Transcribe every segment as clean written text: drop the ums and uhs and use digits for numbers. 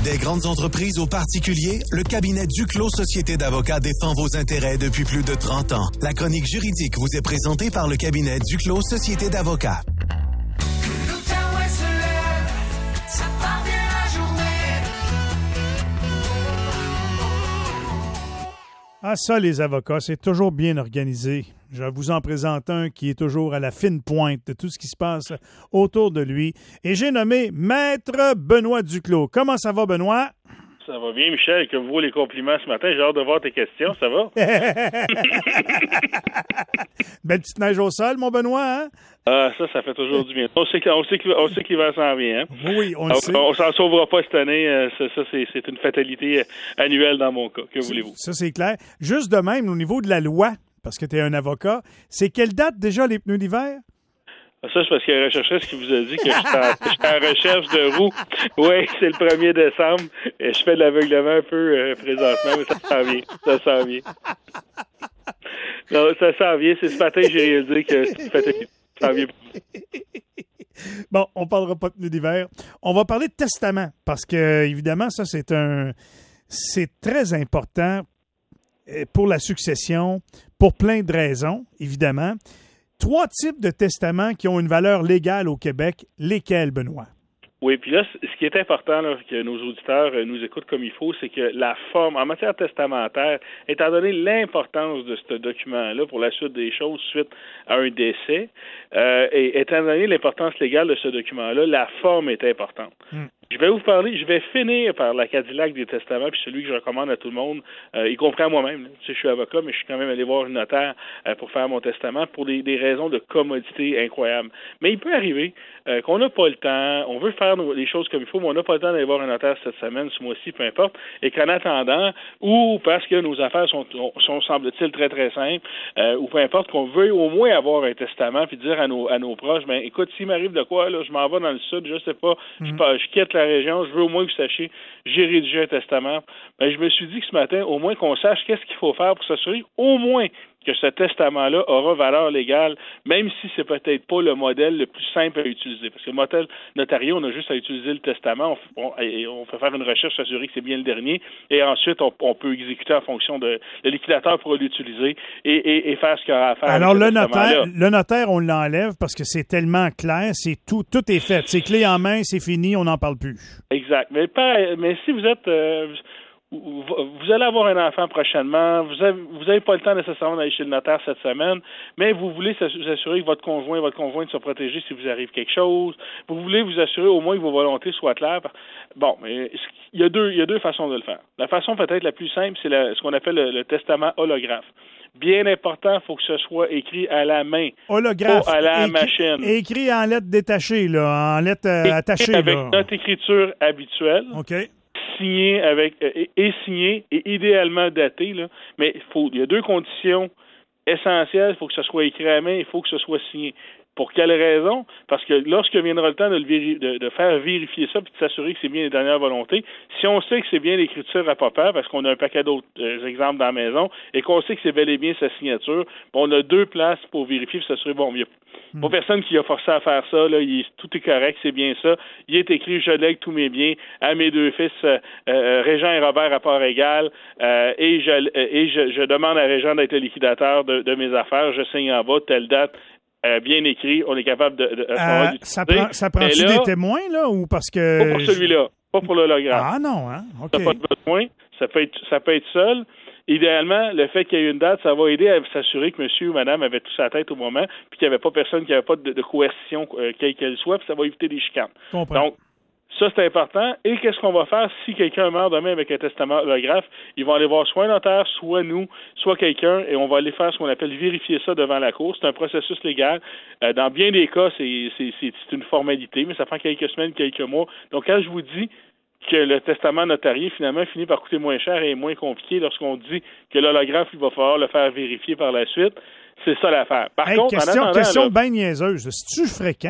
Des grandes entreprises aux particuliers, le cabinet Duclos Société d'avocats défend vos intérêts depuis plus de 30 ans. La chronique juridique vous est présentée par le cabinet Duclos Société d'avocats. Ah ça, les avocats, c'est toujours bien organisé. Je vous en présente un qui est toujours à la fine pointe de tout ce qui se passe autour de lui. Et j'ai nommé Maître Benoît Duclos. Comment ça va, Benoît? Ça va bien, Michel, que vous les compliments ce matin. J'ai hâte de voir tes questions, ça va? Belle petite neige au sol, mon Benoît, hein? Ah, ça fait toujours du bien. On sait que l'hiver s'en vient, hein? Oui, on le sait. On s'en sauvera pas cette année. C'est une fatalité annuelle dans mon cas. Que voulez-vous? Ça, c'est clair. Juste de même, au niveau de la loi, parce que tu es un avocat, c'est quelle date déjà les pneus d'hiver? Ça, c'est parce qu'il y a un recherchiste qui vous a dit que j'étais en recherche de roues. Oui, c'est le 1er décembre. Et je fais de l'aveuglement un peu présentement, mais ça s'en vient. Ça s'en vient. Non, ça s'en vient. C'est ce matin que j'ai réalisé que ça s'en vient. Bon, on parlera pas de pneus d'hiver. On va parler de testament, parce que, évidemment, ça, c'est très important pour la succession, pour plein de raisons, évidemment. 3 types de testaments qui ont une valeur légale au Québec. Lesquels, Benoît? Oui, puis là, ce qui est important, là, que nos auditeurs nous écoutent comme il faut, c'est que la forme, en matière testamentaire, étant donné l'importance de ce document-là pour la suite des choses suite à un décès, et étant donné l'importance légale de ce document-là, la forme est importante. Je vais finir par la Cadillac des testaments, puis celui que je recommande à tout le monde, y compris à moi-même. Là. Tu sais, je suis avocat, mais je suis quand même allé voir une notaire pour faire mon testament pour des raisons de commodité incroyables. Mais il peut arriver qu'on n'a pas le temps, on veut faire les choses comme il faut, mais on n'a pas le temps d'aller voir un notaire cette semaine, ce mois-ci, peu importe, et qu'en attendant, ou parce que nos affaires sont semble-t-il, très, très simples, ou peu importe, qu'on veut au moins avoir un testament, puis dire à nos proches, ben écoute, s'il m'arrive de quoi, là, je m'en vais dans le sud, je sais pas, je quitte la région, je veux au moins que vous sachiez, j'ai rédigé un testament. Ben, je me suis dit que ce matin, au moins qu'on sache qu'est-ce qu'il faut faire pour s'assurer au moins que ce testament-là aura valeur légale, même si c'est peut-être pas le modèle le plus simple à utiliser. Parce que le modèle notarié, on a juste à utiliser le testament, on fait faire une recherche, s'assurer que c'est bien le dernier, et ensuite, on peut exécuter en fonction de... Le liquidateur pourra l'utiliser et faire ce qu'il aura à faire. Alors, le notaire, on l'enlève parce que c'est tellement clair, c'est tout est fait. C'est clé en main, c'est fini, on n'en parle plus. Exact. Mais si vous êtes... vous allez avoir un enfant prochainement, vous avez pas le temps nécessairement d'aller chez le notaire cette semaine, mais vous voulez vous assurer que votre conjointe soit protégé si vous arrive quelque chose, vous voulez vous assurer au moins que vos volontés soient claires. Bon, mais il y a deux façons de le faire. La façon peut-être la plus simple, c'est ce qu'on appelle le testament holographe. Bien important, il faut que ce soit écrit à la main, holographe, pas à la machine. Écrit en lettres détachées, là, en lettres attachées. Avec là. notre écriture habituelle. OK. Signé et idéalement daté, là. Mais il y a 2 conditions essentielles. Il faut que ce soit écrit à la main, il faut que ce soit signé. Pour quelle raison? Parce que lorsque viendra le temps de faire vérifier ça puis de s'assurer que c'est bien les dernières volontés, si on sait que c'est bien l'écriture à papa, parce qu'on a un paquet d'autres exemples dans la maison, et qu'on sait que c'est bel et bien sa signature, on a 2 places pour vérifier et s'assurer, bon, il n'y a pas personne qui a forcé à faire ça, là, tout est correct, c'est bien ça. Il est écrit, je lègue tous mes biens à mes 2 fils, Régent et Robert à part égale, et je demande à Régent d'être le liquidateur de mes affaires, je signe en bas, telle date, bien écrit, on est capable de ça prend-tu des témoins, là, ou parce que... Pas pour celui-là, pas pour l'hologramme. Ah non, hein? OK. T'as pas de besoin, ça peut être seul. Idéalement, le fait qu'il y ait une date, ça va aider à s'assurer que monsieur ou madame avait tout sa tête au moment, puis qu'il n'y avait pas personne qui n'avait pas de coercition, quelle qu'elle soit, puis ça va éviter des chicanes. Donc, ça, c'est important. Et qu'est-ce qu'on va faire si quelqu'un meurt demain avec un testament holographe? Ils vont aller voir soit un notaire, soit nous, soit quelqu'un, et on va aller faire ce qu'on appelle vérifier ça devant la cour. C'est un processus légal. Dans bien des cas, c'est une formalité, mais ça prend quelques semaines, quelques mois. Donc, quand je vous dis que le testament notarié, finalement, finit par coûter moins cher et est moins compliqué lorsqu'on dit que l'holographe, il va falloir le faire vérifier par la suite, c'est ça l'affaire. Par contre, question bien niaiseuse. C'est-tu fréquent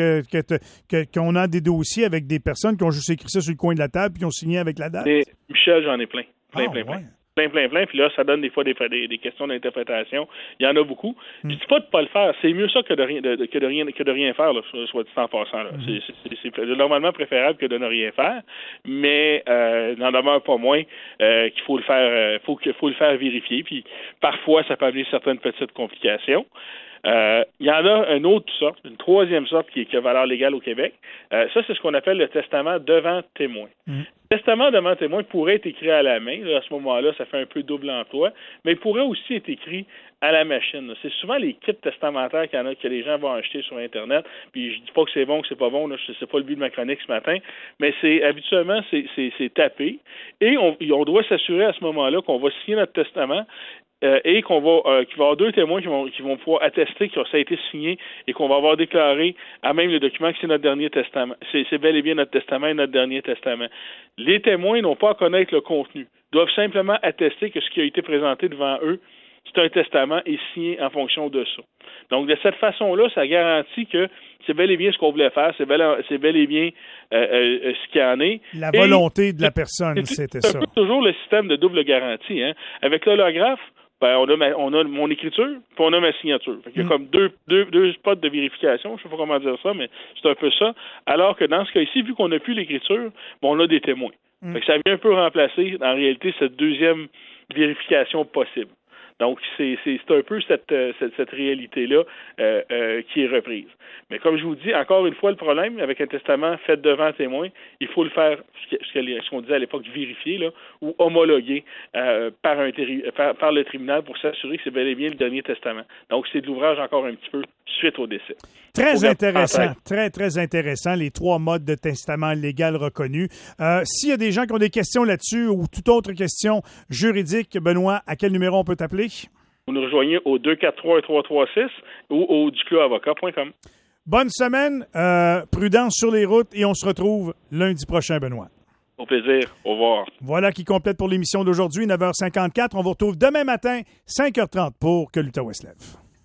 qu'on a des dossiers avec des personnes qui ont juste écrit ça sur le coin de la table puis qui ont signé avec la date? Michel, j'en ai plein. Plein. plein. Puis là, ça donne des fois des questions d'interprétation. Il y en a beaucoup. Je dis pas de pas le faire. C'est mieux ça que de rien faire, là, soit dit en passant. Là. C'est normalement préférable que de ne rien faire. Mais n'en demeure pas moins qu'il faut le faire, faut le faire vérifier. Puis parfois, ça peut amener certaines petites complications. Il y en a une autre sorte, une troisième sorte qui a valeur légale au Québec. Ça, c'est ce qu'on appelle le testament devant témoin. Le testament devant témoin pourrait être écrit à la main. Là, à ce moment-là, ça fait un peu double emploi, mais il pourrait aussi être écrit à la machine. C'est souvent les kits testamentaires que les gens vont acheter sur Internet. Puis je dis pas que c'est bon, que c'est pas bon. Là, c'est pas le but de ma chronique ce matin, mais habituellement c'est tapé et on doit s'assurer à ce moment-là qu'on va signer notre testament. Et qu'il va y avoir deux témoins qui vont pouvoir attester que ça a été signé et qu'on va avoir déclaré à même le document que c'est notre dernier testament. C'est bel et bien notre testament et notre dernier testament. Les témoins n'ont pas à connaître le contenu. Ils doivent simplement attester que ce qui a été présenté devant eux, c'est un testament et signé en fonction de ça. Donc, de cette façon-là, ça garantit que c'est bel et bien ce qu'on voulait faire, c'est bel et bien ce qu'il y en est. La volonté de la personne, c'était ça. C'est toujours le système de double garantie. Hein. Avec l'holographe, on a mon écriture, puis on a ma signature. Fait qu'il y a comme deux spots de vérification, je sais pas comment dire ça, mais c'est un peu ça. Alors que dans ce cas-ci, vu qu'on n'a plus l'écriture, on a des témoins. Fait que ça vient un peu remplacer, en réalité, cette deuxième vérification possible. Donc, c'est un peu cette réalité-là qui est reprise. Mais comme je vous dis, encore une fois, le problème avec un testament fait devant témoin, il faut le faire, ce qu'on disait à l'époque, vérifier là, ou homologuer par le tribunal pour s'assurer que c'est bel et bien le dernier testament. Donc, c'est de l'ouvrage encore un petit peu suite au décès. Très intéressant, très intéressant, les 3 modes de testament légal reconnus. S'il y a des gens qui ont des questions là-dessus ou toute autre question juridique, Benoît, à quel numéro on peut t'appeler? Vous nous rejoignez au 243-336 ou au duclosavocat.com. Bonne semaine, prudence sur les routes et on se retrouve lundi prochain, Benoît. Au plaisir. Au revoir. Voilà qui complète pour l'émission d'aujourd'hui, 9h54. On vous retrouve demain matin, 5h30 pour Que l'Utah se lève.